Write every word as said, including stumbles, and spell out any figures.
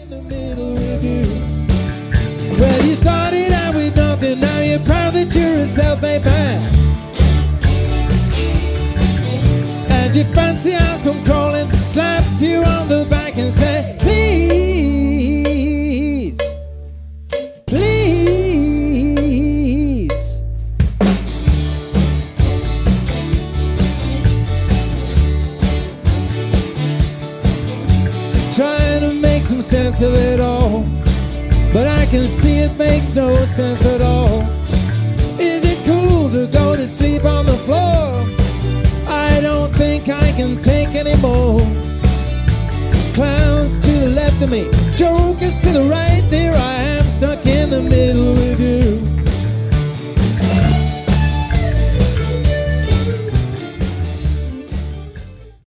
in the middle with you. Well, you started out with nothing, now you're proud that you're a self-made man. And you fancy I'll come crawling, slap you on the back and say, please, please. Trying to make some sense of it all, but I can see it makes no sense at all. Is it cool to go to sleep on the floor? I don't think I can take any more. Clowns to the left of me, jokers to the right, there I am.